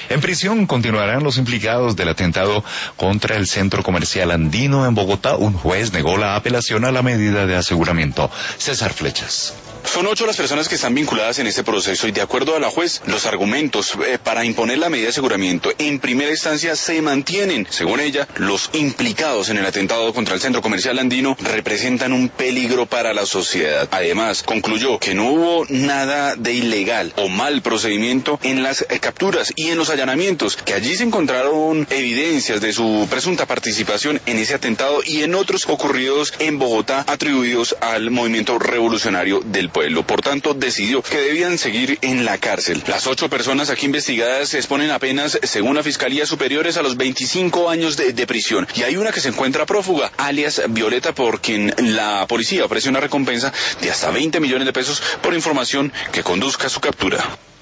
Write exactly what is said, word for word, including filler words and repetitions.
En prisión continuarán los implicados del atentado contra el centro comercial Andino en Bogotá. Un juez negó la apelación a la medida de aseguramiento. César Flechas. Son ocho las personas que están vinculadas en este proceso y de acuerdo a la juez, los argumentos eh, para imponer la medida de aseguramiento en primera instancia se mantienen. Según ella, los implicados en el atentado contra el centro comercial Andino representan un peligro para la sociedad. Además, concluyó que no hubo nada de ilegal o mal procedimiento en las eh, capturas y en los allanamientos, que allí se encontraron evidencias de su presunta participación en ese atentado y en otros ocurridos en Bogotá atribuidos al movimiento revolucionario del pueblo. Por tanto, decidió que debían seguir en la cárcel. Las ocho personas aquí investigadas se exponen apenas, según la Fiscalía, superiores a los veinticinco años de, de prisión. Y hay una que se encuentra prófuga, alias Violeta, por quien la policía ofrece una recompensa de hasta veinte millones de pesos por información que conduzca a su captura.